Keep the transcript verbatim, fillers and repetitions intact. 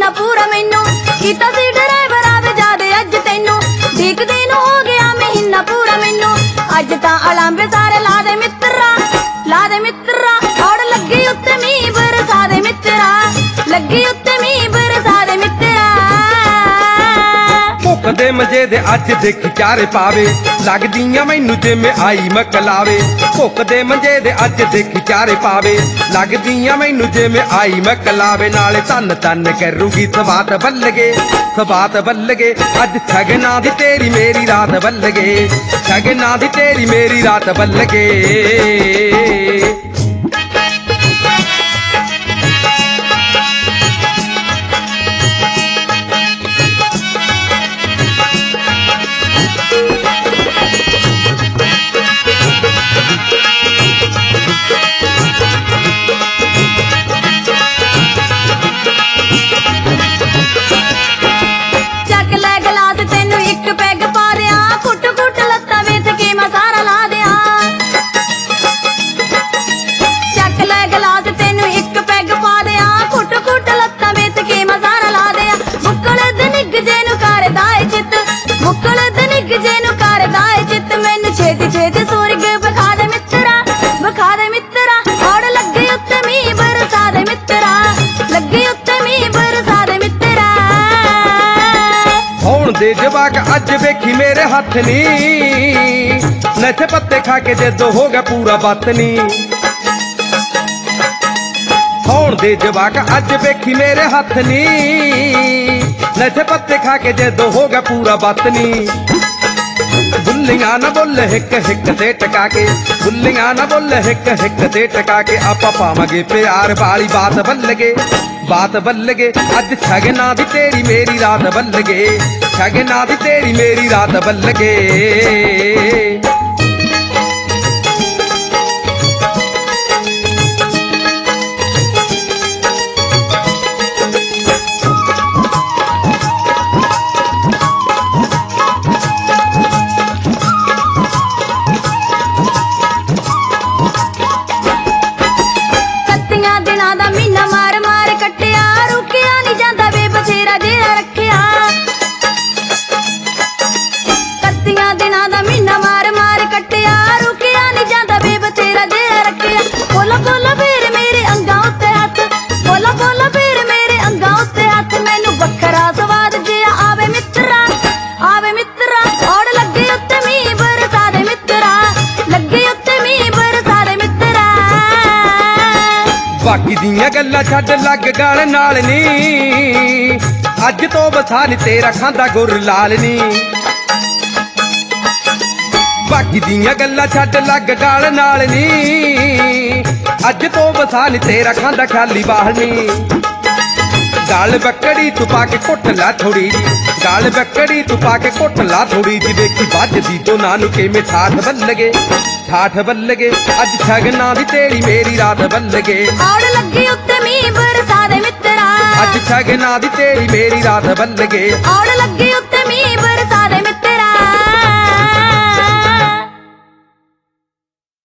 महीना पूरा मैनू कीता सी ड्राइवर आवे जादे अज तैनू देखदे नू हो गया महीना पूरा मैनू अज तां अलांबे सारे ला दे मित्रा ला दे मित्रा औड़ लगी उत्ते मींह बरसा दे मित्रा लगी उत्ते मींह बरसा दे मित्रा भुखदे मजे दे अज देखी चारे पावे लगदियां मैनू जिवें आई मकलावे भुखदे मजे दे अज देखी चारे पावे लगदियां मैनू जिवें आई मकलावे नाले तन तन करूगी सवात बल्लगे सवात बल्लगे अज छगना दी तेरी मेरी रात बल्लगे छगना दी तेरी मेरी रात बल्लगे छेती छेती सूरग बखा दे मित्रा बखा दे मित्रा औड़ लगे उत्ते मींह बरसा दे मित्रा लगे उत्ते मींह बरसा दे मित्रा होण दे जवाक अज वेखी मेरे हथ नी नशे पत्ते खा के जदों हो गया पूरा बत नी होण दे जवाक अज वेखी मेरे हथ नी नशे पत्ते खा के जदों हो गया पूरा बत नी बुल्लियां ना बोल हिक हिक ते टका के बुल्लियां ना बोल हिक हिक ते टका के आपा पावांगे प्यार वाली बात बल्लगे बात बल्लगे अज छगना दी तेरी मेरी रात बल्लगे छगना दी तेरी मेरी रात बल्लगे बाकी दियां गल्लां छड्ड लग गल नाल नी अज तो बसा नी तेरा खांदा गुर लाल नी बाकी दियां गल्लां छड्ड लग गल नाल नी अज तो बसा नी तेरा खांदा खाली बाल नी गल बकड़ी तू पाके घुट ला थोड़ी जी गल बकड़ी तू पाके घुट ला थोड़ी जी देखी बजदी दोनां नूं किवें ठाठ बल्लगे ठाठ बल्लगे अज छगना दी तेरी मेरी रात बल्लगे औड़ लगी उत्ते मींह बरसा दे मित्रा अज छगना दी तेरी मेरी रात बल्लगे औड़ लगी